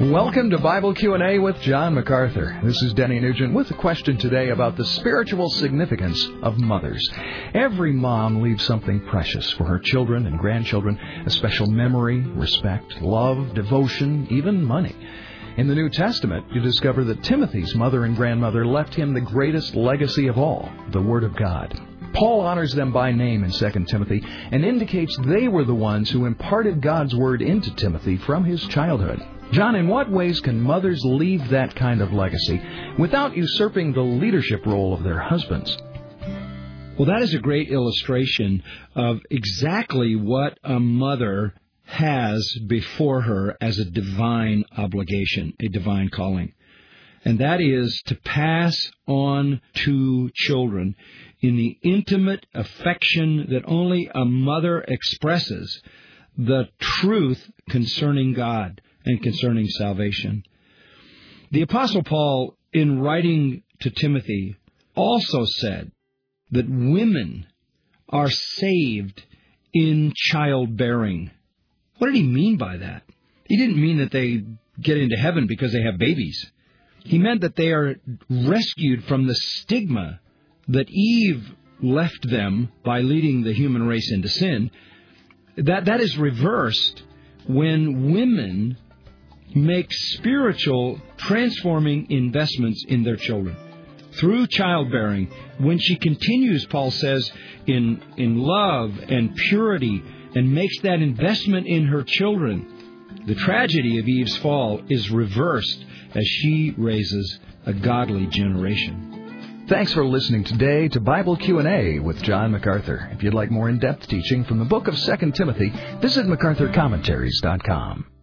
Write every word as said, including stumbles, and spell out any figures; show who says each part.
Speaker 1: Welcome to Bible Q and A with John MacArthur. This is Denny Nugent with a question today about the spiritual significance of mothers. Every mom leaves something precious for her children and grandchildren, a special memory, respect, love, devotion, even money. In the New Testament, you discover that Timothy's mother and grandmother left him the greatest legacy of all, the Word of God. Paul honors them by name in Second Timothy and indicates they were the ones who imparted God's Word into Timothy from his childhood. John, in what ways can mothers leave that kind of legacy without usurping the leadership role of their husbands?
Speaker 2: Well, that is a great illustration of exactly what a mother has before her as a divine obligation, a divine calling. And that is to pass on to children in the intimate affection that only a mother expresses the truth concerning God and concerning salvation. The Apostle Paul, in writing to Timothy, also said that women are saved in childbearing. What did he mean by that? He didn't mean that they get into heaven because they have babies. He meant that they are rescued from the stigma that Eve left them by leading the human race into sin. That, that is reversed when women make spiritual, transforming investments in their children. Through childbearing, when she continues, Paul says, in, in love and purity, and makes that investment in her children, the tragedy of Eve's fall is reversed as she raises a godly generation.
Speaker 1: Thanks for listening today to Bible Q and A with John MacArthur. If you'd like more in-depth teaching from the book of Second Timothy, visit macarthur commentaries dot com.